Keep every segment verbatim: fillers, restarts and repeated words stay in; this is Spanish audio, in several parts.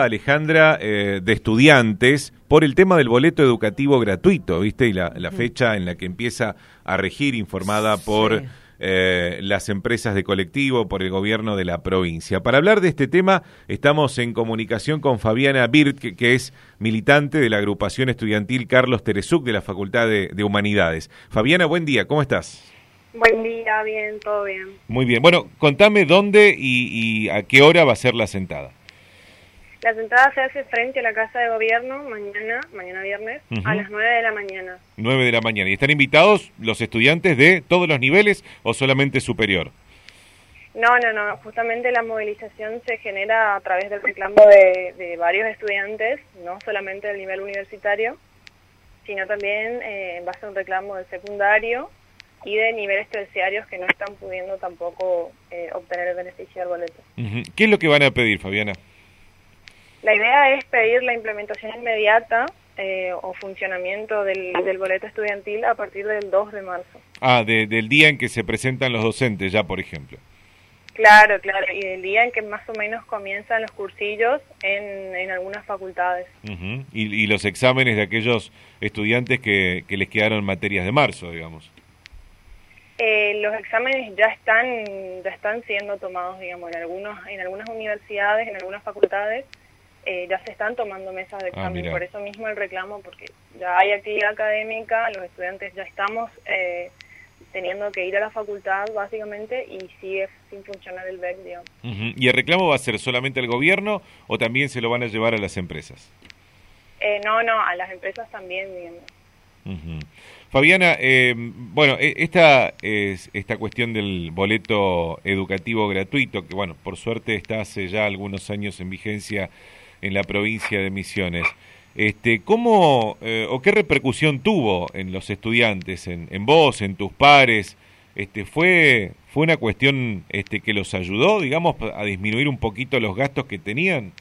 sentada, Alejandra, eh, de estudiantes por el tema del boleto educativo gratuito, ¿viste? Y la, la fecha en la que empieza a regir, informada por sí. eh, las empresas de colectivo, por el gobierno de la provincia. Para hablar de este tema, estamos en comunicación con Fabiana Birt, que, que es militante de la agrupación estudiantil Carlos Teresuk de la Facultad de, de Humanidades. Fabiana, buen día, ¿cómo estás? Buen día, bien, todo bien. Muy bien. Bueno, contame dónde y, y a qué hora va a ser la sentada. La sentada se hace frente a la Casa de Gobierno mañana, mañana viernes, uh-huh. a las nueve de la mañana. nueve de la mañana. ¿Y están invitados los estudiantes de todos los niveles o solamente superior? No, no, no. Justamente la movilización se genera a través del reclamo de, de varios estudiantes, no solamente del nivel universitario, sino también eh, en base a un reclamo del secundario y de niveles terciarios que no están pudiendo tampoco eh, obtener el beneficio del boleto. Uh-huh. ¿Qué es lo que van a pedir, Fabiana? La idea es pedir la implementación inmediata eh, o funcionamiento del, del boleto estudiantil a partir del dos de marzo. Ah, de, del día en que se presentan los docentes ya, por ejemplo. Claro, claro, y del día en que más o menos comienzan los cursillos en, en algunas facultades. Uh-huh. y, y los exámenes de aquellos estudiantes que, que les quedaron materias de marzo, digamos. Eh, los exámenes ya están ya están siendo tomados, digamos, en algunos en algunas universidades, en algunas facultades, eh, ya se están tomando mesas de examen. Ah, por eso mismo el reclamo, porque ya hay actividad académica, los estudiantes ya estamos eh, teniendo que ir a la facultad, básicamente, y sigue sin funcionar el B E C, digamos. Uh-huh. ¿Y el reclamo va a ser solamente al gobierno o también se lo van a llevar a las empresas? Eh, no, no, a las empresas también, digamos. Uh-huh. Fabiana, eh, bueno, esta es esta cuestión del boleto educativo gratuito, que bueno, por suerte está hace ya algunos años en vigencia en la provincia de Misiones. Este, ¿cómo eh, o qué repercusión tuvo en los estudiantes, en, en vos, en tus pares? Este, fue fue una cuestión este que los ayudó, digamos, a disminuir un poquito los gastos que tenían.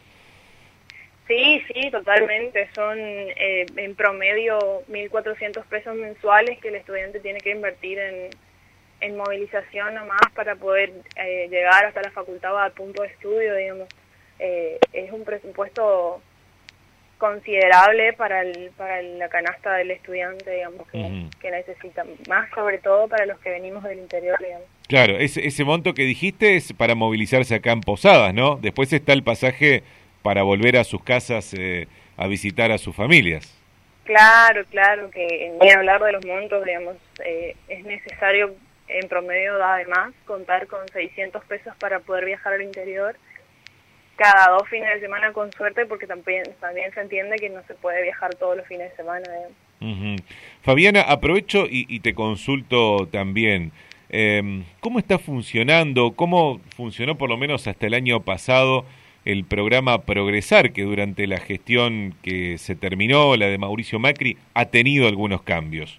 Sí, sí, totalmente. Son eh, en promedio mil cuatrocientos pesos mensuales que el estudiante tiene que invertir en, en movilización nomás para poder eh, llegar hasta la facultad o al punto de estudio, digamos. Eh, es un presupuesto considerable para el, para la canasta del estudiante, digamos, que, uh-huh. que necesita, más sobre todo para los que venimos del interior, digamos. Claro, ese, ese monto que dijiste es para movilizarse acá en Posadas, ¿no? Después está el pasaje para volver a sus casas eh, a visitar a sus familias. Claro, claro, que ni hablar de los montos, digamos, eh, es necesario en promedio, además, contar con seiscientos pesos para poder viajar al interior cada dos fines de semana con suerte, porque también, también se entiende que no se puede viajar todos los fines de semana. Uh-huh. Fabiana, aprovecho y, y te consulto también, eh, ¿cómo está funcionando, cómo funcionó por lo menos hasta el año pasado el programa Progresar, que durante la gestión que se terminó, la de Mauricio Macri, ha tenido algunos cambios?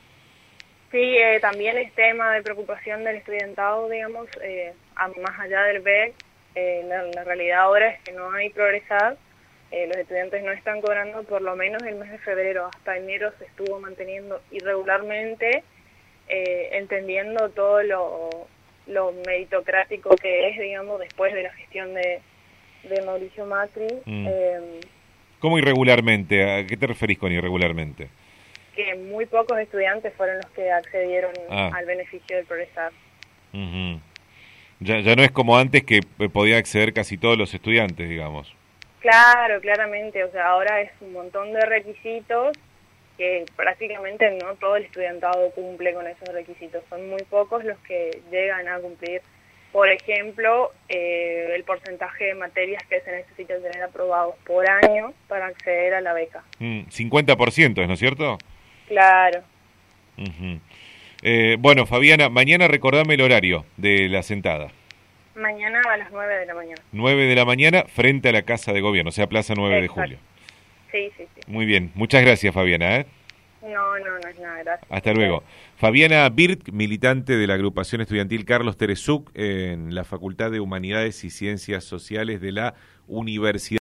Sí, eh, también es tema de preocupación del estudiantado, digamos, eh, a, más allá del B E C, eh, la, la realidad ahora es que no hay Progresar, eh, los estudiantes no están cobrando por lo menos el mes de febrero, hasta enero se estuvo manteniendo irregularmente, eh, entendiendo todo lo, lo meritocrático que es, digamos, después de la gestión de de Mauricio Macri. Mm. Eh, ¿Cómo irregularmente? ¿A qué te referís con irregularmente? Que muy pocos estudiantes fueron los que accedieron ah. al beneficio del Progresar. Uh-huh. ya, ya no es como antes que podían acceder casi todos los estudiantes, digamos. Claro, claramente. O sea, ahora es un montón de requisitos que prácticamente no todo el estudiantado cumple con esos requisitos. Son muy pocos los que llegan a cumplir. Por ejemplo, eh, el porcentaje de materias que se necesitan tener aprobados por año para acceder a la beca. Mm, cincuenta por ciento, ¿no es cierto? Claro. Uh-huh. eh, bueno, Fabiana, mañana recordame el horario de la sentada. Mañana a las nueve de la mañana. nueve de la mañana frente a la Casa de Gobierno, o sea, Plaza nueve Exacto. de julio. Sí, sí, sí. Muy bien, muchas gracias, Fabiana, ¿eh? No, no, no es nada, gracias. Hasta luego. Fabiana Birt, militante de la agrupación estudiantil Carlos Teresuk en la Facultad de Humanidades y Ciencias Sociales de la Universidad.